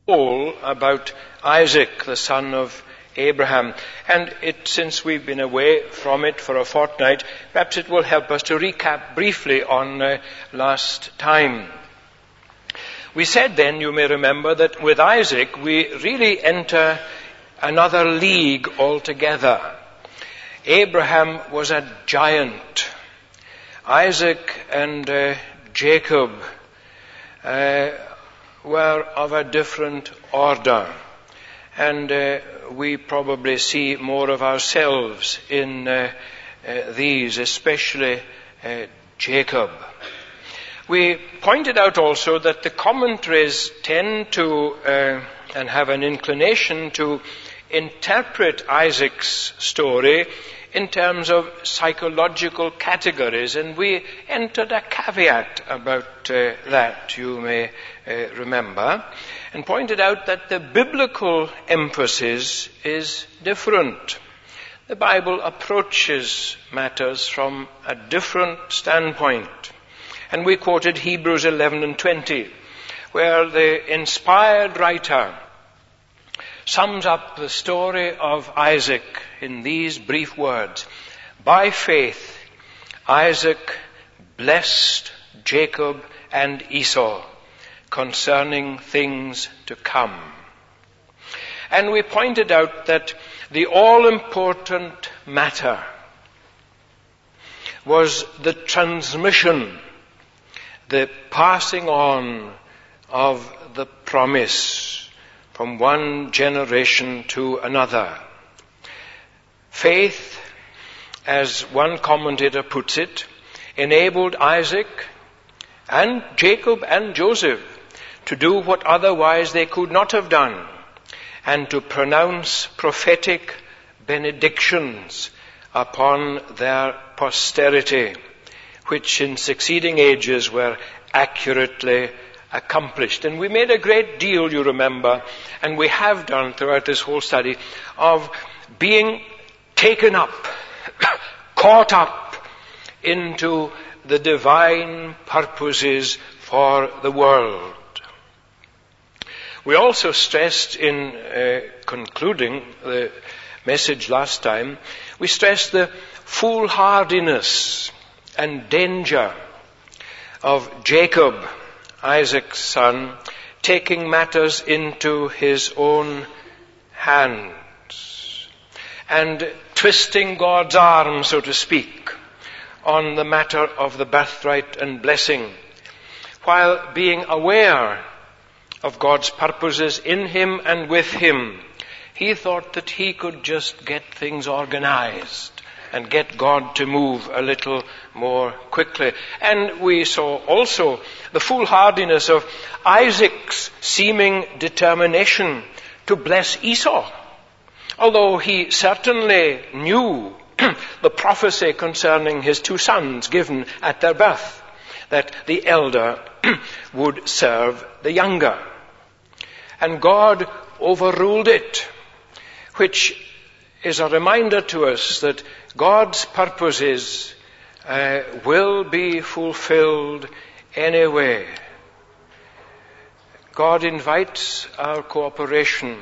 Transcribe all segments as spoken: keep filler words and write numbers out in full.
all about Isaac, the son of Abraham. And it, since we've been away from it for a fortnight, perhaps it will help us to recap briefly on uh, last time. We said then, you may remember, that with Isaac we really enter another league altogether. Abraham was a giant. Isaac and uh, Jacob uh, were of a different order. And uh, we probably see more of ourselves in uh, uh, these, especially uh, Jacob. We pointed out also that the commentaries tend to, uh, and have an inclination to, interpret Isaac's story in terms of psychological categories, and we entered a caveat about uh, that, you may uh, remember, and pointed out that the biblical emphasis is different. The Bible approaches matters from a different standpoint. And we quoted Hebrews eleven and twenty, where the inspired writer sums up the story of Isaac in these brief words. By faith, Isaac blessed Jacob and Esau concerning things to come. And we pointed out that the all-important matter was the transmission, the passing on of the promise from one generation to another. Faith, as one commentator puts it, enabled Isaac and Jacob and Joseph to do what otherwise they could not have done, and to pronounce prophetic benedictions upon their posterity, which in succeeding ages were accurately accomplished. And we made a great deal, you remember, and we have done throughout this whole study, of being taken up, caught up into the divine purposes for the world. We also stressed in uh, concluding the message last time, we stressed the foolhardiness and danger of Jacob, Isaac's son, taking matters into his own hands and twisting God's arm, so to speak, on the matter of the birthright and blessing, while being aware of God's purposes in him and with him. He thought that he could just get things organized and get God to move a little more quickly. And we saw also the foolhardiness of Isaac's seeming determination to bless Esau, although he certainly knew the prophecy concerning his two sons given at their birth, that the elder would serve the younger. And God overruled it, which is a reminder to us that God's purposes uh, will be fulfilled anyway. God invites our cooperation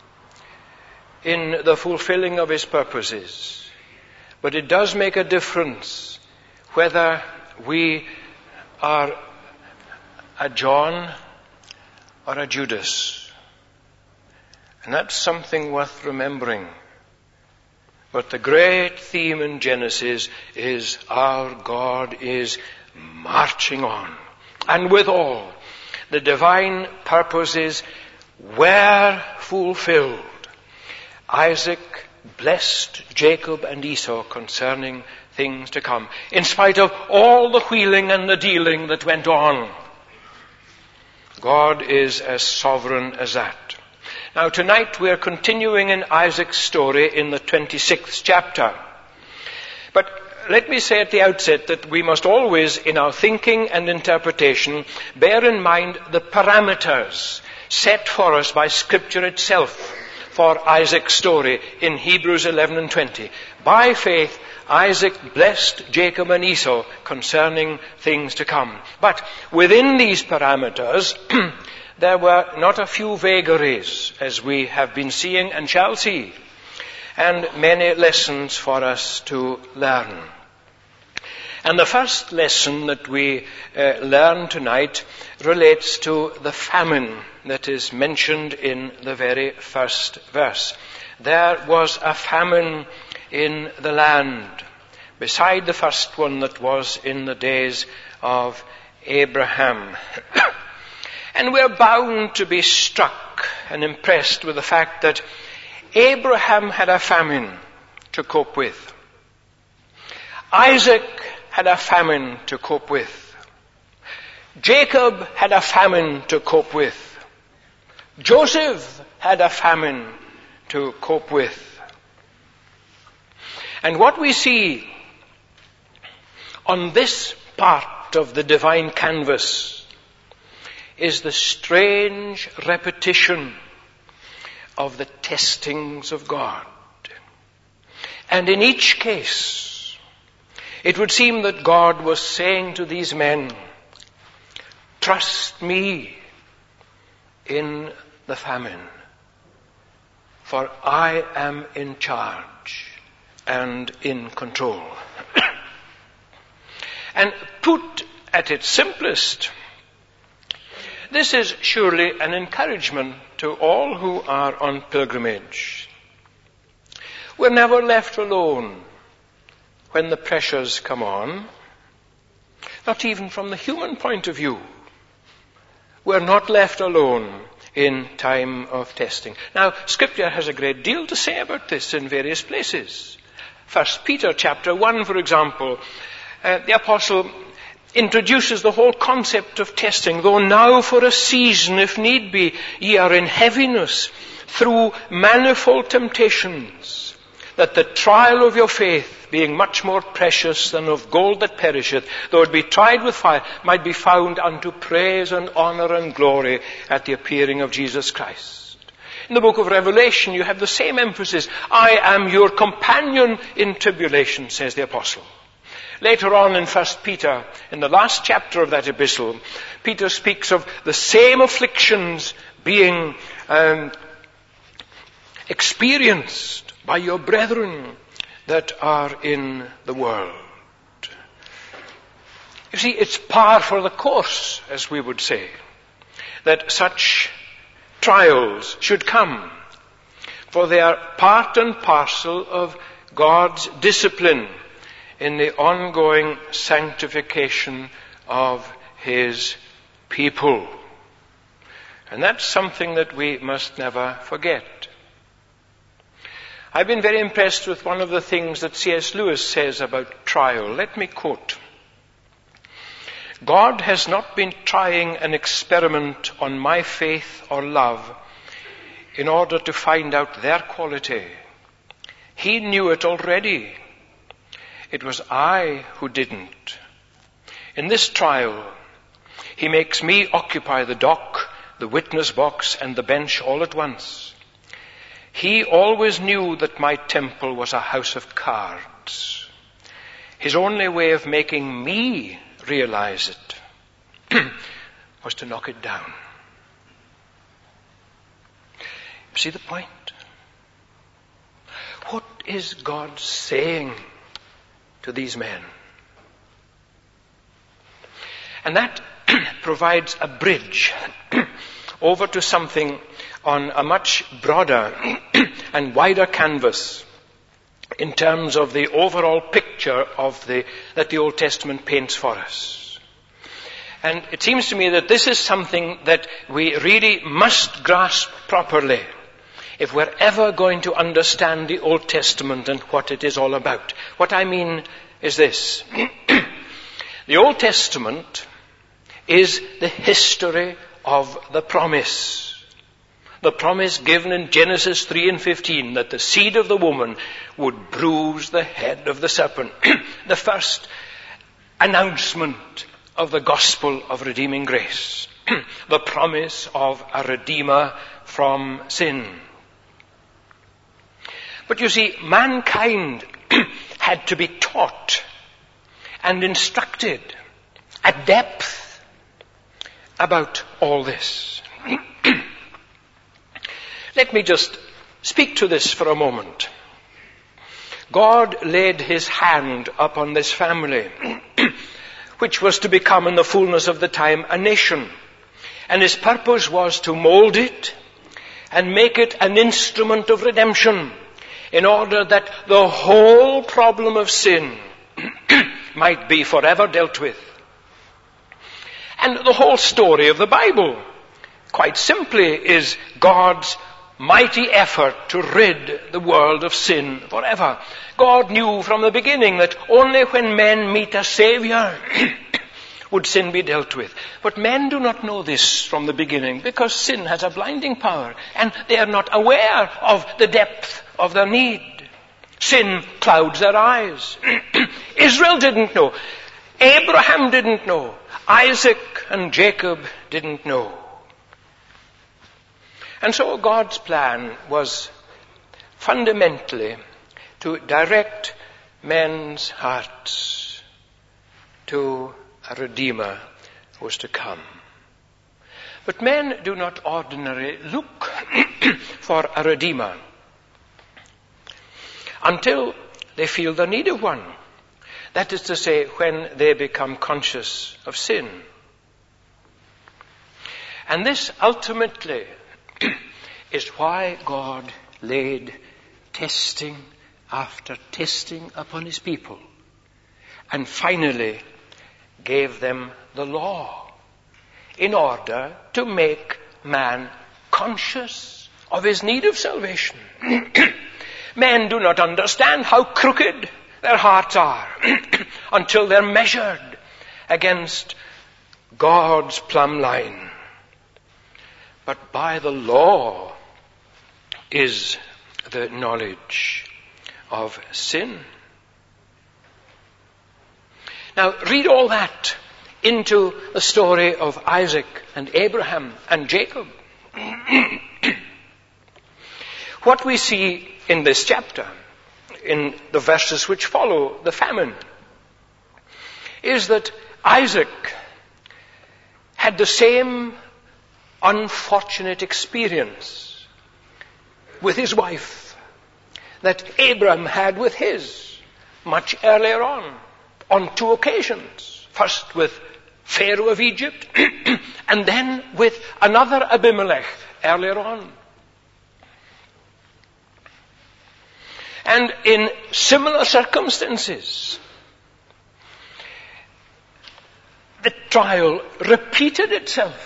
in the fulfilling of his purposes. But it does make a difference whether we are a John or a Judas. And that's something worth remembering. But the great theme in Genesis is our God is marching on. And withal, the divine purposes were fulfilled. Isaac blessed Jacob and Esau concerning things to come, in spite of all the wheeling and the dealing that went on. God is as sovereign as that. Now tonight we are continuing in Isaac's story in the twenty-sixth chapter. But let me say at the outset that we must always, in our thinking and interpretation, bear in mind the parameters set for us by Scripture itself for Isaac's story in Hebrews eleven and twenty. By faith, Isaac blessed Jacob and Esau concerning things to come. But within these parameters, there were not a few vagaries, as we have been seeing and shall see, and many lessons for us to learn. And the first lesson that we uh, learn tonight relates to the famine that is mentioned in the very first verse. There was a famine in the land, beside the first one that was in the days of Abraham. And we're bound to be struck and impressed with the fact that Abraham had a famine to cope with. Isaac had a famine to cope with. Jacob had a famine to cope with. Joseph had a famine to cope with. And what we see on this part of the divine canvas is the strange repetition of the testings of God. And in each case, it would seem that God was saying to these men, trust me in the famine, for I am in charge and in control. And put at its simplest, this is surely an encouragement to all who are on pilgrimage. We're never left alone when the pressures come on, not even from the human point of view. We're not left alone in time of testing. Now, Scripture has a great deal to say about this in various places. First Peter chapter one, for example, uh, the apostle introduces the whole concept of testing. Though now for a season, if need be, ye are in heaviness through manifold temptations, that the trial of your faith, being much more precious than of gold that perisheth, though it be tried with fire, might be found unto praise and honor and glory at the appearing of Jesus Christ. In the book of Revelation, you have the same emphasis. I am your companion in tribulation, says the apostle. Later on in First Peter, in the last chapter of that epistle, Peter speaks of the same afflictions being um, experienced by your brethren that are in the world. You see, it's par for the course, as we would say, that such trials should come, for they are part and parcel of God's discipline in the ongoing sanctification of His people. And that's something that we must never forget. I've been very impressed with one of the things that C S Lewis says about trial. Let me quote. God has not been trying an experiment on my faith or love in order to find out their quality. He knew it already. It was I who didn't. In this trial, He makes me occupy the dock, the witness box, and the bench all at once. He always knew that my temple was a house of cards. His only way of making me realize it was to knock it down. You see the point? What is God saying to these men? And that provides a bridge over to something on a much broader and wider canvas in terms of the overall picture of the, that the Old Testament paints for us. And it seems to me that this is something that we really must grasp properly if we're ever going to understand the Old Testament and what it is all about. What I mean is this. The Old Testament is the history of the promise. The promise given in Genesis three and fifteen that the seed of the woman would bruise the head of the serpent. The first announcement of the gospel of redeeming grace. The promise of a redeemer from sin. But you see, mankind had to be taught and instructed at depth about all this. Let me just speak to this for a moment. God laid his hand upon this family, which was to become in the fullness of the time a nation. And his purpose was to mold it and make it an instrument of redemption in order that the whole problem of sin might be forever dealt with. And the whole story of the Bible, quite simply, is God's mighty effort to rid the world of sin forever. God knew from the beginning that only when men meet a Savior would sin be dealt with. But men do not know this from the beginning because sin has a blinding power and they are not aware of the depth of their need. Sin clouds their eyes. Israel didn't know. Abraham didn't know. Isaac and Jacob didn't know. And so God's plan was fundamentally to direct men's hearts to a Redeemer who was to come. But men do not ordinarily look for a Redeemer until they feel the need of one. That is to say, when they become conscious of sin. And this ultimately is why God laid testing after testing upon his people and finally gave them the law in order to make man conscious of his need of salvation. Men do not understand how crooked their hearts are until they're measured against God's plumb line. But by the law is the knowledge of sin. Now read all that into the story of Isaac and Abraham and Jacob. What we see in this chapter, in the verses which follow the famine, is that Isaac had the same unfortunate experience with his wife that Abraham had with his much earlier on, on two occasions. First with Pharaoh of Egypt and then with another Abimelech earlier on. And in similar circumstances, the trial repeated itself.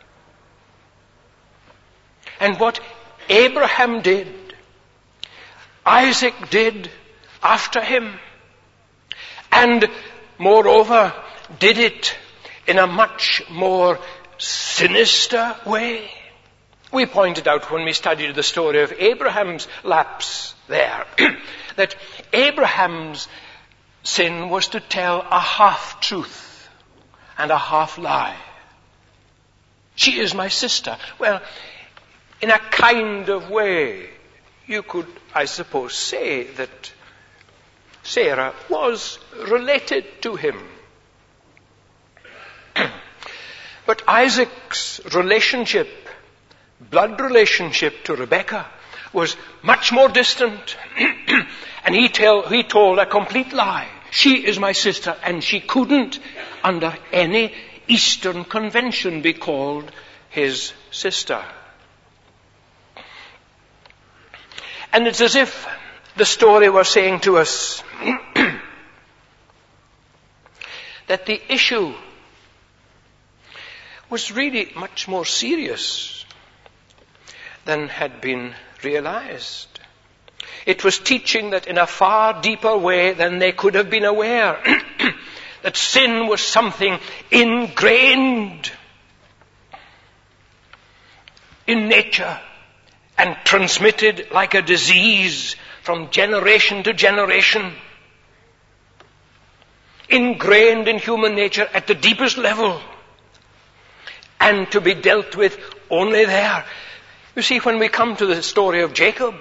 And what Abraham did, Isaac did after him. And moreover, did it in a much more sinister way. We pointed out when we studied the story of Abraham's lapse there, that Abraham's sin was to tell a half-truth and a half-lie. She is my sister. Well, in a kind of way, you could, I suppose, say that Sarah was related to him. But Isaac's relationship, blood relationship to Rebekah, was much more distant. And he, tell, he told a complete lie. She is my sister, and she couldn't, under any Eastern convention, be called his sister. And it's as if the story was saying to us that the issue was really much more serious than had been realized. It was teaching that in a far deeper way than they could have been aware, that sin was something ingrained in nature and transmitted like a disease from generation to generation. Ingrained in human nature at the deepest level. And to be dealt with only there. You see, when we come to the story of Jacob,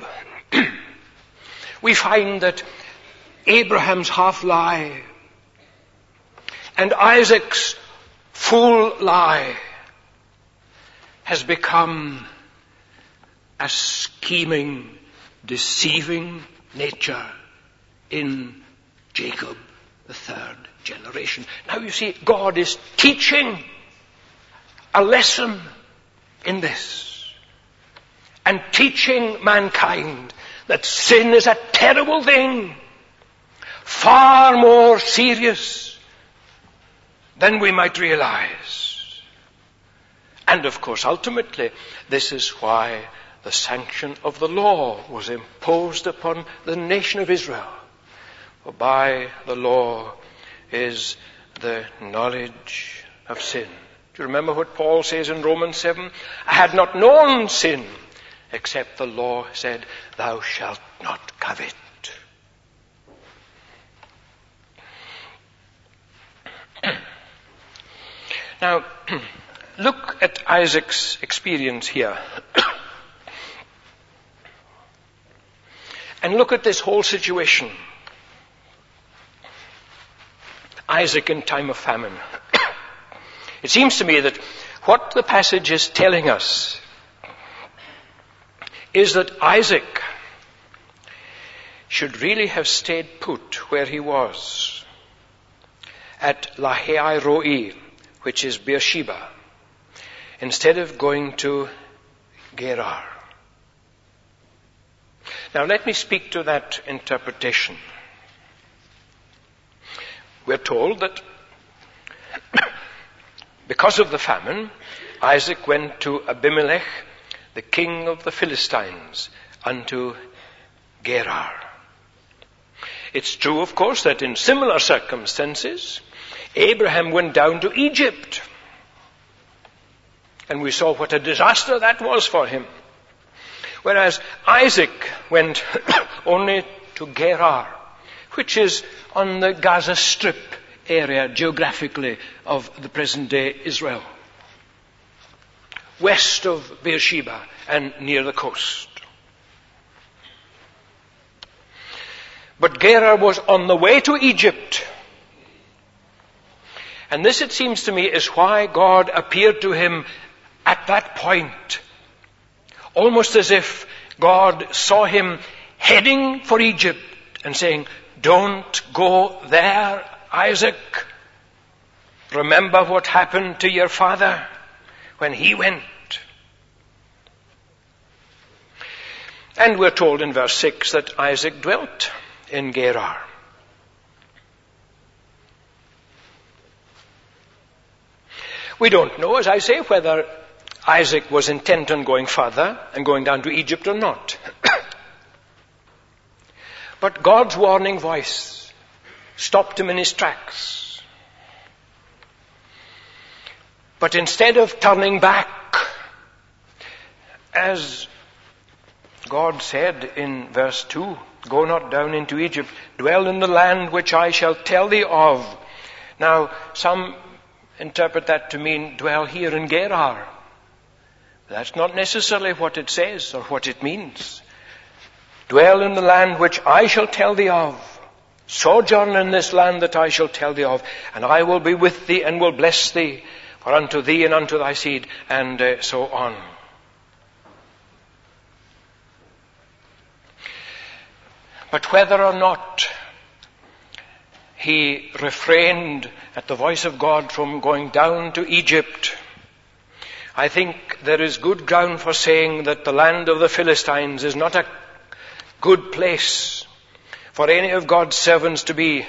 we find that Abraham's half-lie and Isaac's full lie has become a scheming, deceiving nature in Jacob, the third generation. Now you see, God is teaching a lesson in this, and teaching mankind that sin is a terrible thing, far more serious than we might realize. And of course, ultimately, this is why the sanction of the law was imposed upon the nation of Israel. For by the law is the knowledge of sin. Do you remember what Paul says in Romans seven? I had not known sin, except the law said, thou shalt not covet. Now, look at Isaac's experience here. And look at this whole situation. Isaac in time of famine. It seems to me that what the passage is telling us is that Isaac should really have stayed put where he was, at Lahai Roi, which is Beersheba, instead of going to Gerar. Now let me speak to that interpretation. We're told that because of the famine, Isaac went to Abimelech, the king of the Philistines, unto Gerar. It's true, of course, that in similar circumstances, Abraham went down to Egypt. And we saw what a disaster that was for him. Whereas Isaac went only to Gerar, which is on the Gaza Strip area geographically of the present-day Israel, west of Beersheba and near the coast. But Gerar was on the way to Egypt. And this, it seems to me, is why God appeared to him at that point, almost as if God saw him heading for Egypt and saying, don't go there, Isaac. Remember what happened to your father when he went. And we're told in verse six that Isaac dwelt in Gerar. We don't know, as I say, whether Isaac was intent on going further and going down to Egypt or not. But God's warning voice stopped him in his tracks. But instead of turning back, as God said in verse two, go not down into Egypt, dwell in the land which I shall tell thee of. Now, some interpret that to mean dwell here in Gerar. That's not necessarily what it says or what it means. Dwell in the land which I shall tell thee of. Sojourn in this land that I shall tell thee of. And I will be with thee and will bless thee. For unto thee and unto thy seed. And uh, so on. But whether or not he refrained at the voice of God from going down to Egypt, I think there is good ground for saying that the land of the Philistines is not a good place for any of God's servants to be,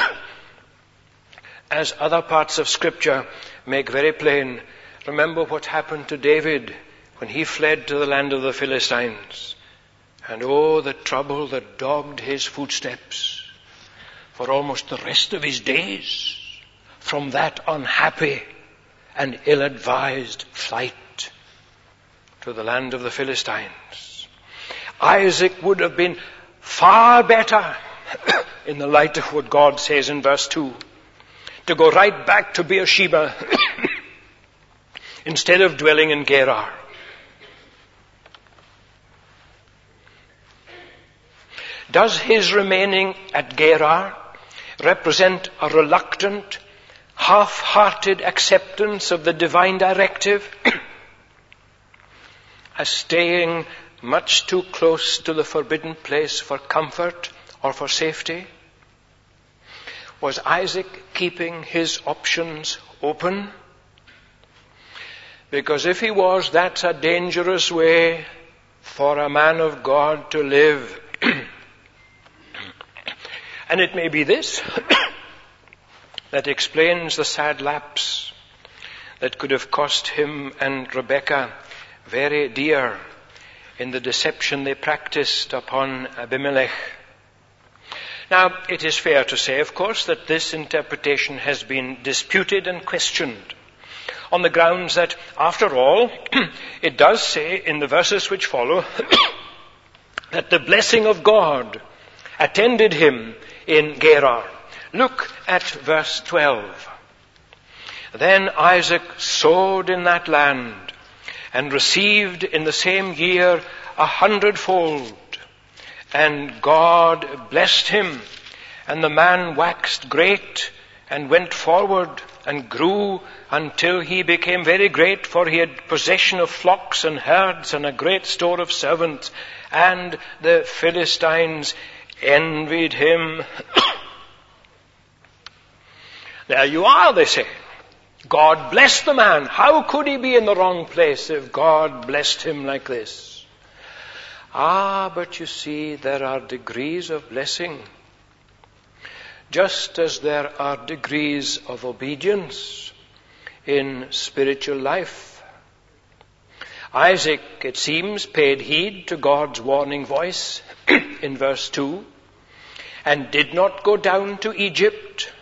as other parts of Scripture make very plain. Remember what happened to David when he fled to the land of the Philistines. And oh, the trouble that dogged his footsteps for almost the rest of his days from that unhappy and ill-advised flight to the land of the Philistines. Isaac would have been far better in the light of what God says in verse two, to go right back to Beersheba instead of dwelling in Gerar. Does his remaining at Gerar represent a reluctant, half-hearted acceptance of the divine directive? A staying much too close to the forbidden place for comfort or for safety? Was Isaac keeping his options open? Because if he was, that's a dangerous way for a man of God to live. And it may be this that explains the sad lapse that could have cost him and Rebekah very dear in the deception they practiced upon Abimelech. Now, it is fair to say, of course, that this interpretation has been disputed and questioned on the grounds that, after all, it does say in the verses which follow that the blessing of God attended him in Gerar. Look at verse twelve. Then Isaac sowed in that land and received in the same year a hundredfold. And God blessed him, and the man waxed great and went forward and grew until he became very great, for he had possession of flocks and herds and a great store of servants. And the Philistines envied him. There you are, they say. God blessed the man. How could he be in the wrong place if God blessed him like this? Ah, but you see, there are degrees of blessing, just as there are degrees of obedience in spiritual life. Isaac, it seems, paid heed to God's warning voice in verse two, and did not go down to Egypt,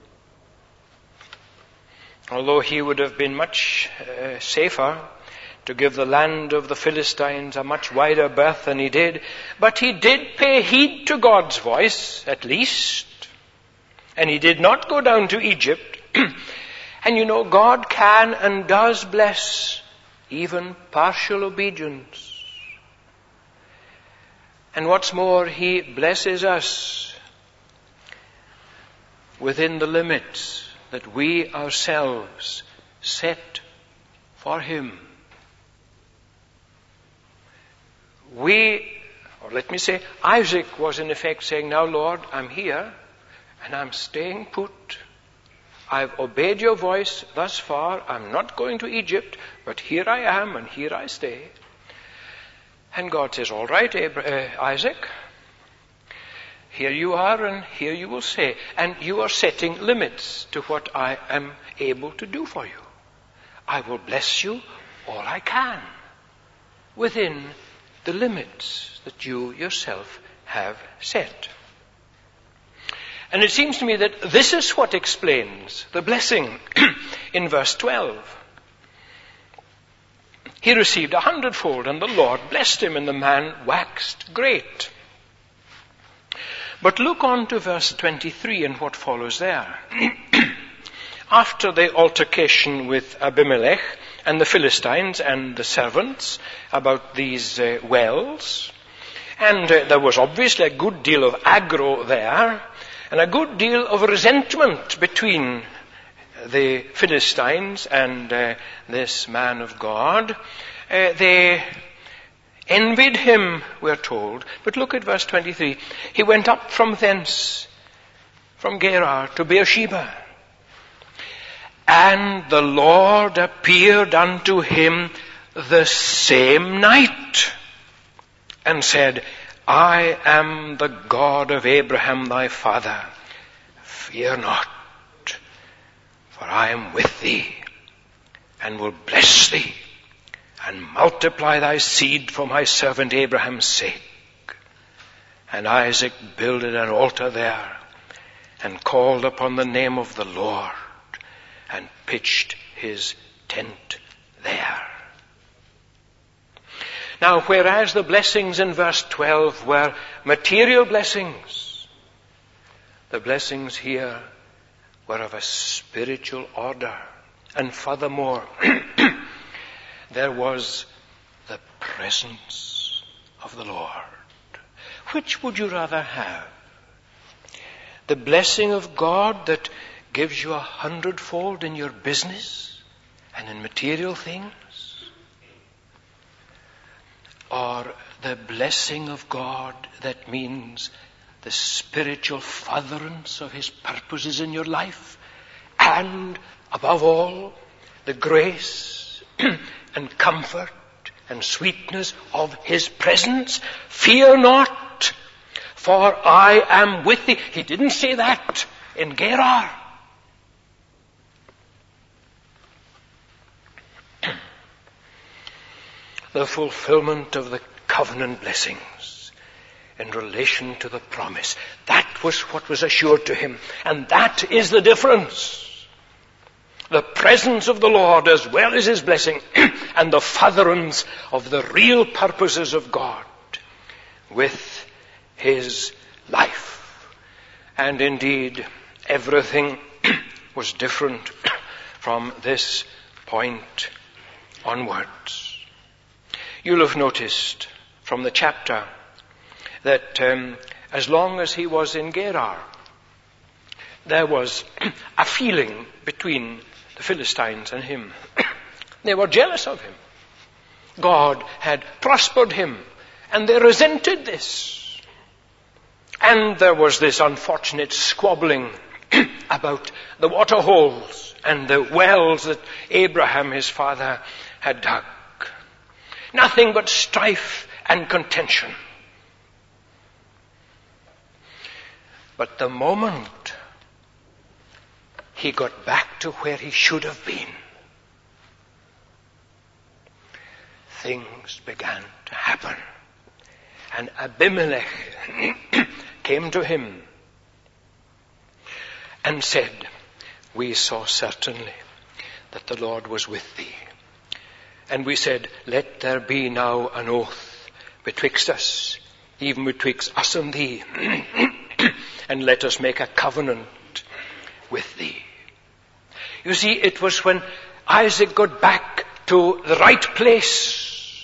although he would have been much uh, safer to give the land of the Philistines a much wider berth than he did. But he did pay heed to God's voice, at least. And he did not go down to Egypt. And you know, God can and does bless even partial obedience. And what's more, he blesses us within the limits that we ourselves set for him. We, or let me say, Isaac was in effect saying, now Lord, I'm here and I'm staying put. I've obeyed your voice thus far. I'm not going to Egypt, but here I am and here I stay. And God says, all right, Abraham, uh, Isaac, here you are and here you will stay. And you are setting limits to what I am able to do for you. I will bless you all I can within the limits that you yourself have set. And it seems to me that this is what explains the blessing in verse twelve. He received a hundredfold, and the Lord blessed him, and the man waxed great. But look on to verse twenty-three and what follows there. After the altercation with Abimelech and the Philistines and the servants about these uh, wells, and uh, there was obviously a good deal of aggro there, and a good deal of resentment between the Philistines and uh, this man of God. Uh, they envied him, we're told. But look at verse twenty-three. He went up from thence, from Gerar to Beersheba. And the Lord appeared unto him the same night and said, I am the God of Abraham thy father. Fear not, for I am with thee, and will bless thee, and multiply thy seed for my servant Abraham's sake. And Isaac builded an altar there, and called upon the name of the Lord, and pitched his tent there. Now, whereas the blessings in verse twelve were material blessings, the blessings here were of a spiritual order. And furthermore, there was the presence of the Lord. Which would you rather have? The blessing of God that gives you a hundredfold in your business and in material things? Or the blessing of God that means the spiritual furtherance of His purposes in your life, and above all, the grace and comfort and sweetness of His presence. Fear not, for I am with thee. He didn't say that in Gerar. The fulfillment of the covenant blessings in relation to the promise. That was what was assured to him. And that is the difference. The presence of the Lord as well as His blessing and the furtherance of the real purposes of God with his life. And indeed, everything was different from this point onwards. You'll have noticed from the chapter that um, as long as he was in Gerar, there was a feeling between the Philistines and him. They were jealous of him. God had prospered him, and they resented this. And there was this unfortunate squabbling about the water holes and the wells that Abraham, his father, had dug. Nothing but strife and contention. But the moment he got back to where he should have been, things began to happen. And Abimelech came to him and said, "We saw certainly that the Lord was with thee. And we said, let there be now an oath betwixt us, even betwixt us and thee, and let us make a covenant with thee." You see, it was when Isaac got back to the right place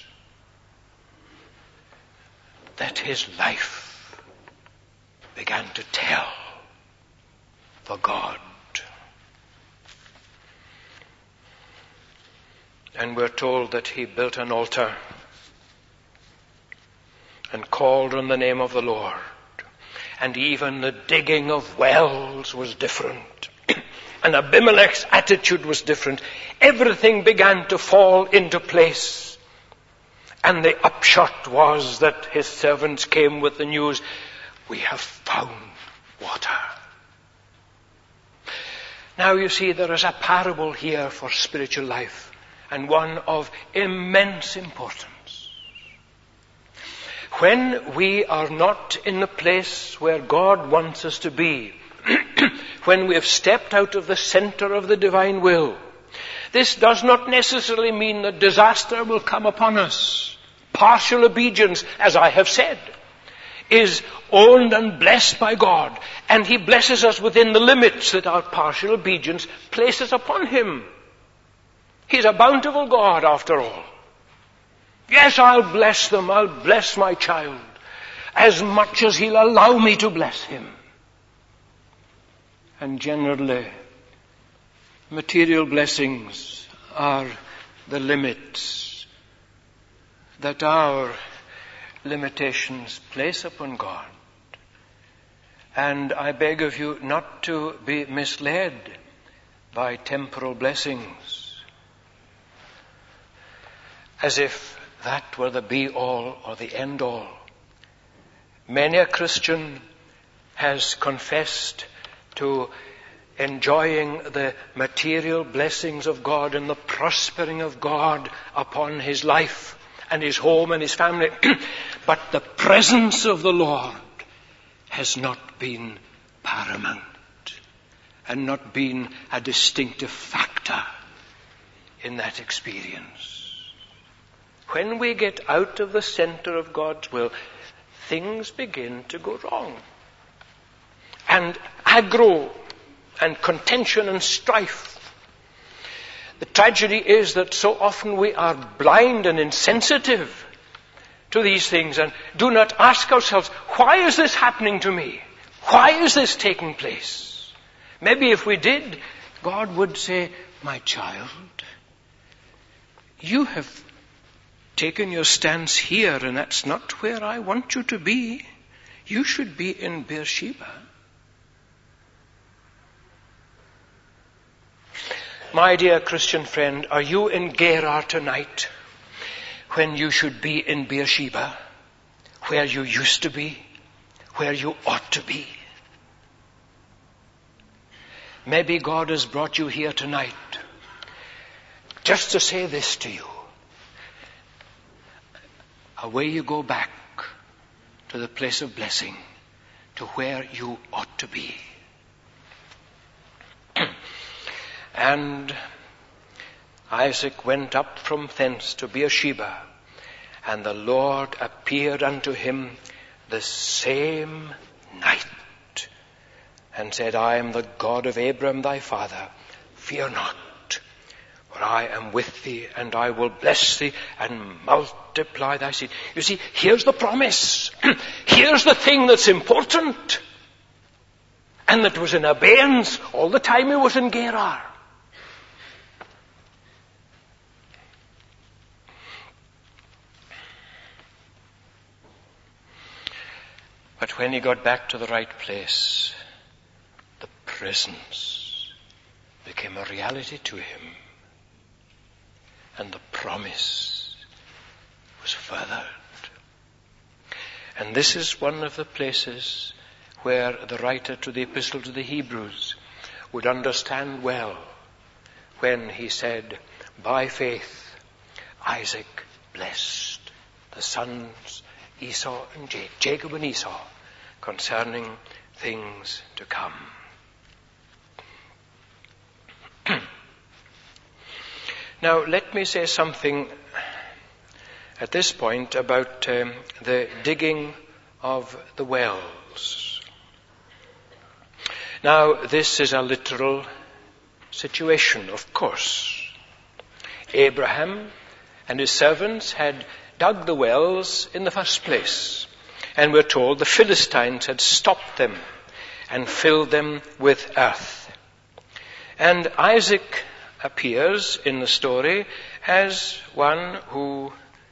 that his life began to tell for God. And we're told that he built an altar and called on the name of the Lord. And even the digging of wells was different. And Abimelech's attitude was different. Everything began to fall into place. And the upshot was that his servants came with the news, "We have found water." Now you see, there is a parable here for spiritual life, and one of immense importance. When we are not in the place where God wants us to be, when we have stepped out of the center of the divine will, this does not necessarily mean that disaster will come upon us. Partial obedience, as I have said, is owned and blessed by God, and He blesses us within the limits that our partial obedience places upon Him. He's a bountiful God, after all. Yes, I'll bless them. I'll bless my child as much as He'll allow me to bless him. And generally, material blessings are the limits that our limitations place upon God. And I beg of you not to be misled by temporal blessings, as if that were the be-all or the end-all. Many a Christian has confessed to enjoying the material blessings of God and the prospering of God upon his life and his home and his family. But the presence of the Lord has not been paramount and not been a distinctive factor in that experience. When we get out of the center of God's will, things begin to go wrong. And aggro and contention and strife. The tragedy is that so often we are blind and insensitive to these things and do not ask ourselves, why is this happening to me? Why is this taking place? Maybe if we did, God would say, my child, you have taken your stance here, and that's not where I want you to be. You should be in Beersheba. My dear Christian friend, are you in Gerar tonight when you should be in Beersheba, where you used to be, where you ought to be? Maybe God has brought you here tonight just to say this to you. Away you go back to the place of blessing, to where you ought to be. And Isaac went up from thence to Beersheba, and the Lord appeared unto him the same night, and said, I am the God of Abraham thy father. Fear not, for I am with thee, and I will bless thee and multiply thy seed. You see, here's the promise. Here's the thing that's important, and that was in abeyance all the time he was in Gerar. But when he got back to the right place, the presence became a reality to him, and the promise was furthered. And this is one of the places where the writer to the Epistle to the Hebrews would understand well when he said, by faith Isaac blessed the sons Esau and Jacob, Jacob and Esau, concerning things to come. Now, let me say something at this point about um, the digging of the wells. Now, this is a literal situation, of course. Abraham and his servants had dug the wells in the first place, and we're told the Philistines had stopped them and filled them with earth. And Isaac appears in the story as one who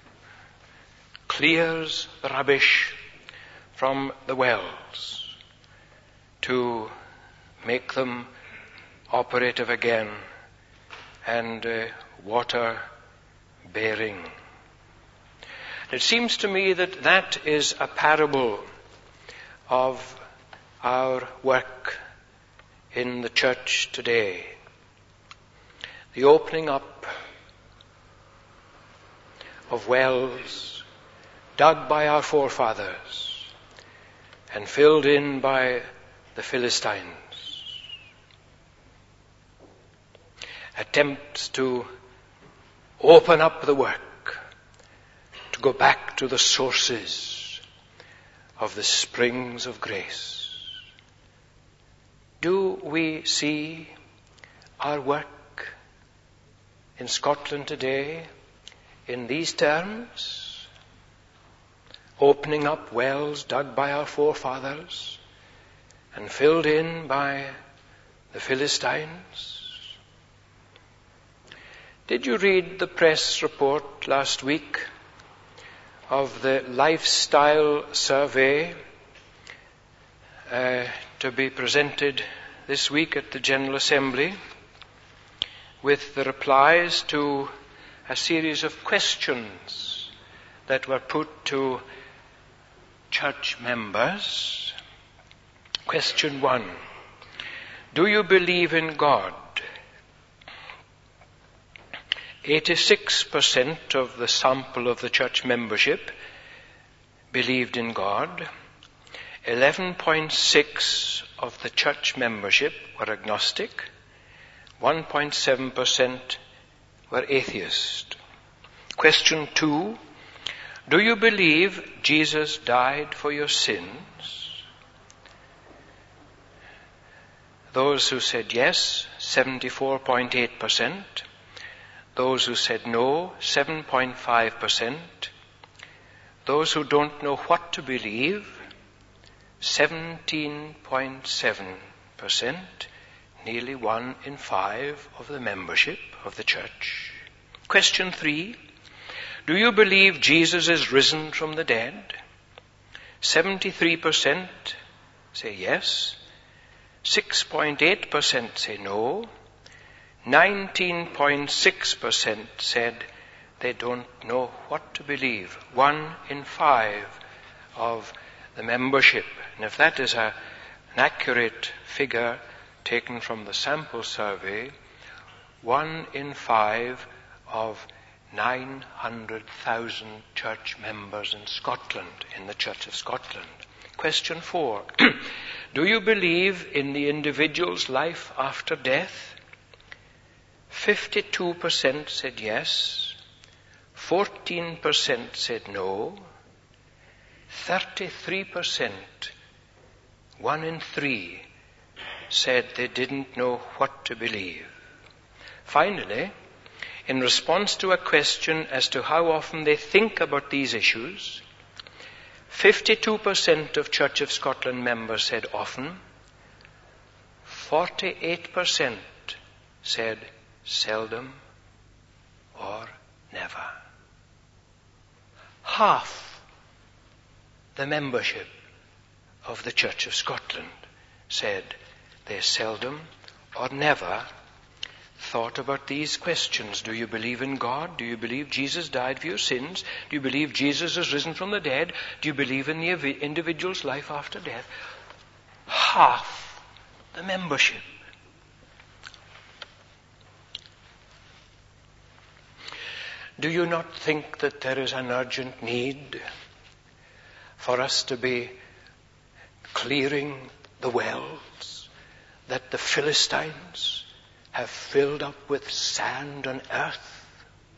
clears the rubbish from the wells to make them operative again and uh, water bearing. It seems to me that that is a parable of our work in the church today. The opening up of wells dug by our forefathers and filled in by the Philistines. Attempts to open up the work, to go back to the sources of the springs of grace. Do we see our work in Scotland today in these terms? Opening up wells dug by our forefathers and filled in by the Philistines? Did you read the press report last week of the lifestyle survey uh, to be presented this week at the General Assembly, with the replies to a series of questions that were put to church members? Question one: do you believe in God? eighty-six percent of the sample of the church membership believed in God. eleven point six of the church membership were agnostic. one point seven percent were atheist. Question two: do you believe Jesus died for your sins? Those who said yes, seventy-four point eight percent. Those who said no, seven point five percent. Those who don't know what to believe, seventeen point seven percent. Nearly one in five of the membership of the church. Question three: Do you believe Jesus is risen from the dead? seventy-three percent say yes. six point eight percent say no. nineteen point six percent said they don't know what to believe. One in five of the membership. And if that is a, an accurate figure taken from the sample survey, one in five of nine hundred thousand church members in Scotland, in the Church of Scotland. Question four. Do you believe in the individual's life after death? fifty-two percent said yes. fourteen percent said no. thirty-three percent, one in three, said they didn't know what to believe. Finally, in response to a question as to how often they think about these issues, fifty-two percent of Church of Scotland members said often, forty-eight percent said seldom or never. Half the membership of the Church of Scotland said they seldom or never thought about these questions. Do you believe in God? Do you believe Jesus died for your sins? Do you believe Jesus is risen from the dead? Do you believe in the individual's life after death? Half the membership. Do you not think that there is an urgent need for us to be clearing the wells that the Philistines have filled up with sand and earth,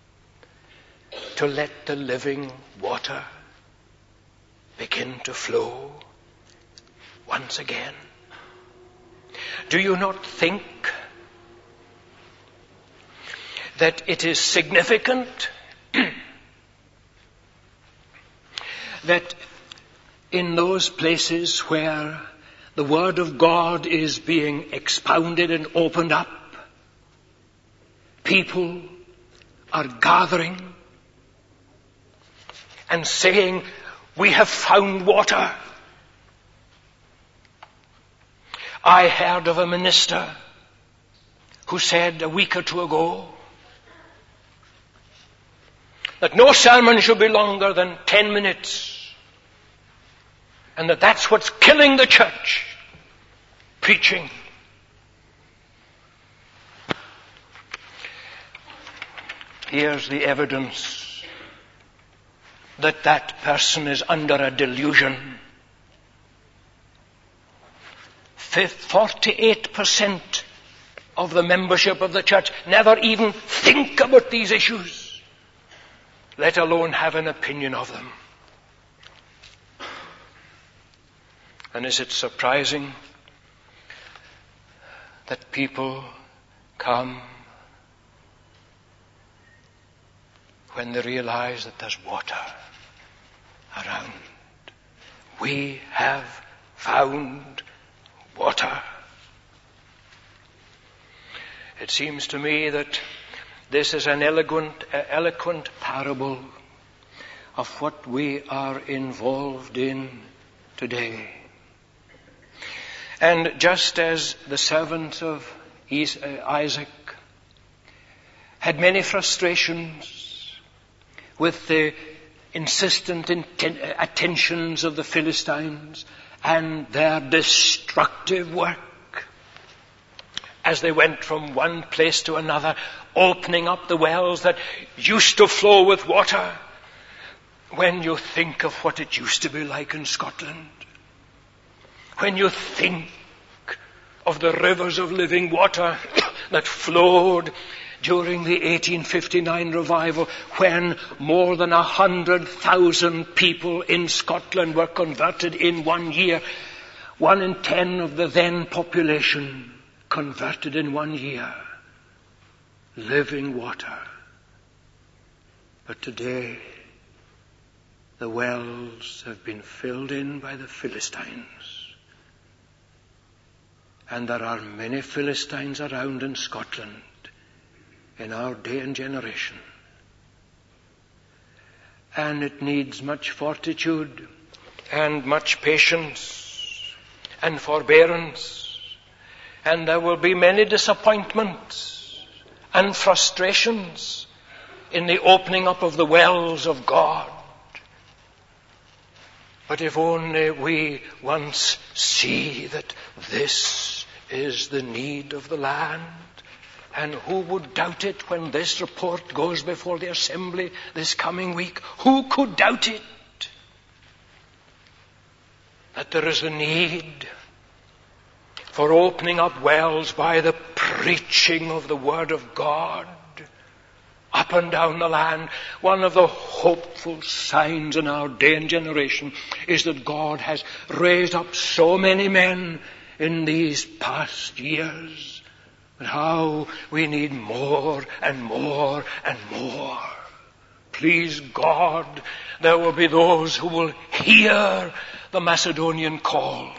to let the living water begin to flow once again? Do you not think that it is significant that in those places where the Word of God is being expounded and opened up, people are gathering and saying, we have found water. I heard of a minister who said a week or two ago that no sermon should be longer than ten minutes, and that that's what's killing the church, preaching. Here's the evidence that that person is under a delusion. forty-eight percent of the membership of the church never even think about these issues, let alone have an opinion of them. And is it surprising that people come when they realize that there's water around? We have found water. It seems to me that this is an eloquent, uh, eloquent parable of what we are involved in today. And just as the servant of Isaac had many frustrations with the insistent attentions of the Philistines and their destructive work, as they went from one place to another, opening up the wells that used to flow with water. When you think of what it used to be like in Scotland, when you think of the rivers of living water that flowed during the eighteen fifty-nine revival, when more than a hundred thousand people in Scotland were converted in one year, one in ten of the then population converted in one year. Living water. But today, the wells have been filled in by the Philistines. And there are many Philistines around in Scotland in our day and generation. And it needs much fortitude and much patience and forbearance. And there will be many disappointments and frustrations in the opening up of the wells of God. But if only we once see that this is the need of the land, and who would doubt it when this report goes before the assembly this coming week? Who could doubt it? That there is a need for opening up wells by the preaching of the Word of God up and down the land. One of the hopeful signs in our day and generation is that God has raised up so many men in these past years. But how we need more and more and more. Please God, there will be those who will hear the Macedonian call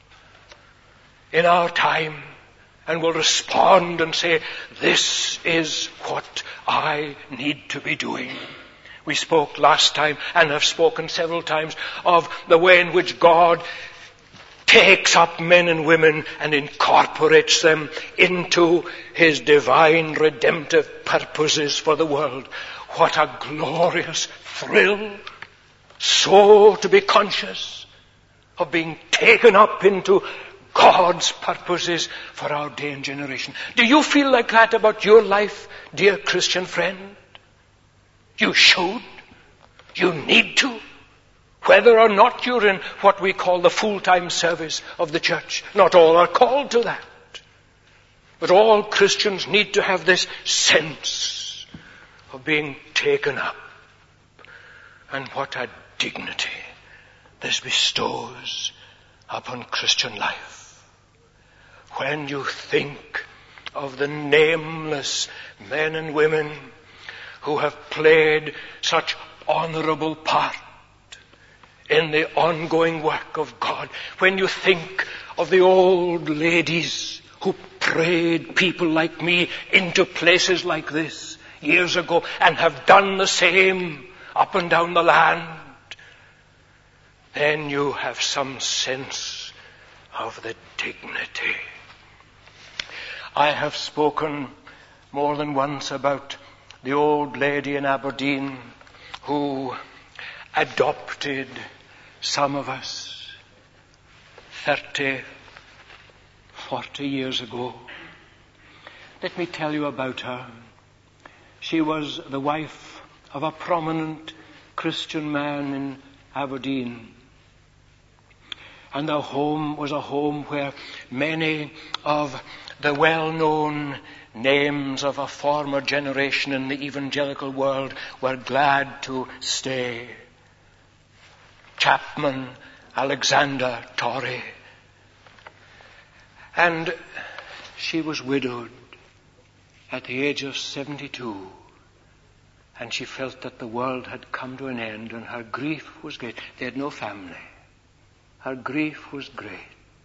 in our time and will respond and say, this is what I need to be doing. We spoke last time and have spoken several times of the way in which God takes up men and women and incorporates them into His divine redemptive purposes for the world. What a glorious thrill, so to be conscious of being taken up into God's purposes for our day and generation. Do you feel like that about your life, dear Christian friend? You should. You need to. Whether or not you're in what we call the full-time service of the church. Not all are called to that. But all Christians need to have this sense of being taken up. And what a dignity this bestows upon Christian life. When you think of the nameless men and women who have played such honorable part in the ongoing work of God. When you think of the old ladies who prayed people like me into places like this years ago and have done the same up and down the land, then you have some sense of the dignity. I have spoken more than once about the old lady in Aberdeen who adopted some of us thirty, forty years ago. Let me tell you about her. She was the wife of a prominent Christian man in Aberdeen. And the home was a home where many of the well-known names of a former generation in the evangelical world were glad to stay. Chapman, Alexander, Torrey. And she was widowed at the age of seventy-two. And she felt that the world had come to an end and her grief was great. They had no family. Her grief was great.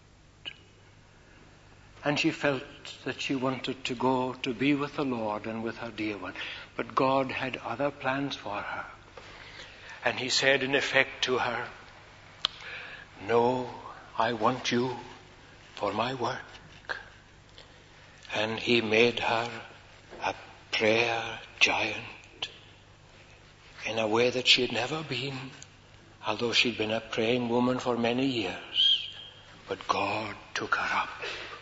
And she felt that she wanted to go to be with the Lord and with her dear one. But God had other plans for her. And He said in effect to her, no, I want you for my work. And He made her a prayer giant in a way that she had never been, although she'd been a praying woman for many years. But God took her up.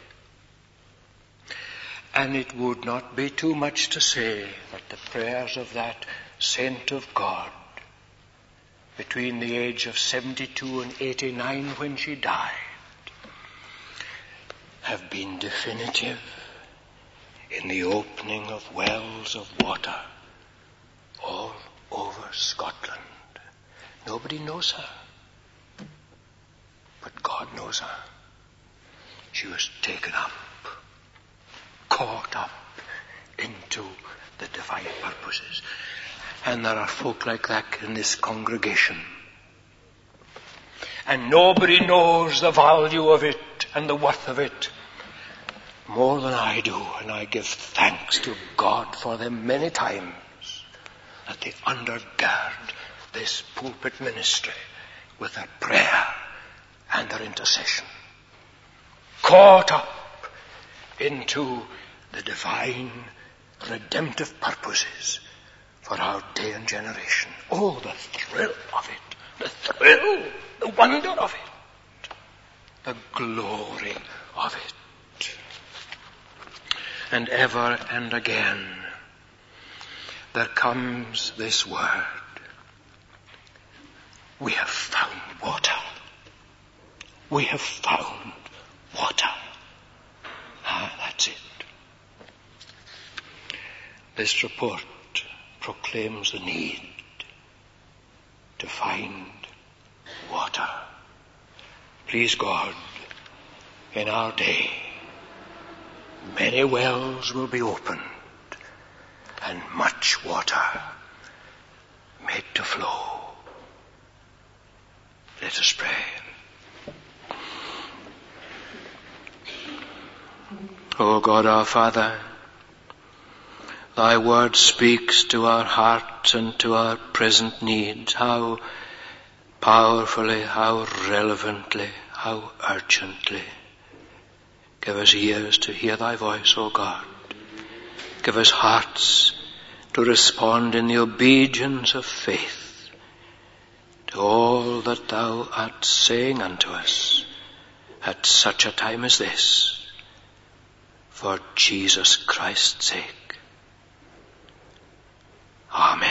And it would not be too much to say that the prayers of that saint of God, between the age of seventy-two and eighty-nine when she died, have been definitive in the opening of wells of water all over Scotland. Nobody knows her, but God knows her. She was taken up, caught up into the divine purposes. And there are folk like that in this congregation. And nobody knows the value of it and the worth of it more than I do. And I give thanks to God for them many times, that they undergird this pulpit ministry with their prayer and their intercession, caught up into the divine redemptive purposes for our day and generation. Oh, the thrill of it, the thrill, the wonder of it, the glory of it. And ever and again there comes this word: we have found water. We have found water. Ah, that's it. This report proclaims the need to find water. Please God, in our day, many wells will be opened and much water made to flow. Let us pray. O God our Father, thy word speaks to our hearts and to our present needs. How powerfully, how relevantly, how urgently. Give us ears to hear thy voice, O God. Give us hearts to respond in the obedience of faith to all that thou art saying unto us at such a time as this, for Jesus Christ's sake. Amen.